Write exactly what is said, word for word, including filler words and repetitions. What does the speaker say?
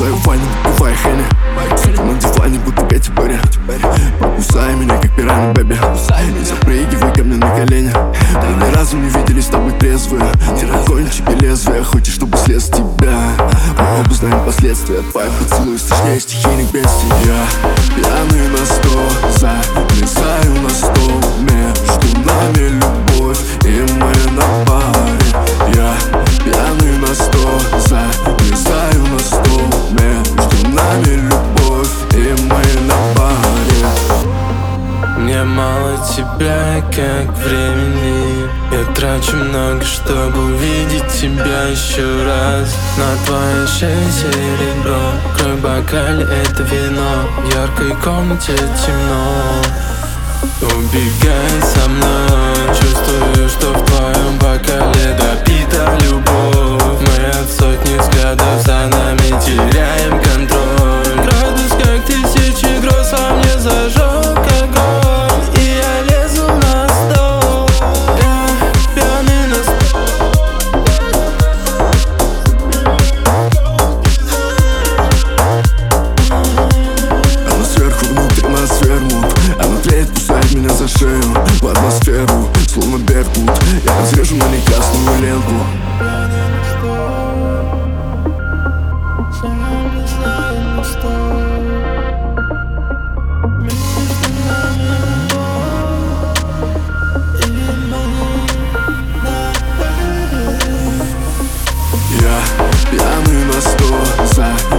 свою ванну, бывай Хенни. Свету на диване, будто Кэти Перри. Покусай меня, как пирана, бэби. И запрыгивай ко мне на колени. Мы ни разу не виделись с тобой трезвые. Тирокончики лезвия, хочешь, чтобы слез с тебя. Мы оба знаем последствия. Твои поцелуй страшнее стихийных бедствий. Я пьяный на сто, залезаю на стол. Между нами любовь, и мы на паре. Я пьяный на сто, залезаю на стол. Между нами любовь, и мы на паре. Мне мало тебя, как времени. Я трачу много, чтобы увидеть тебя еще раз. На твоей шее серебро, кровь в бокале — это вино. В яркой комнате темно. Убегай со мной, чувствую, что в твоем бокале допита любовь. Мы от сотни взглядов за нами теряем контроль. Градус как тысячи гроз во мне зажег огонь, и я лезу на стол. Я пьяный на стол. Она сверху, внутрь нас вернут. Она тлеет, кусает меня за шею в атмосферу, словно беркут. Я разрежу на ней красную ленту. Я пьяный на сто, за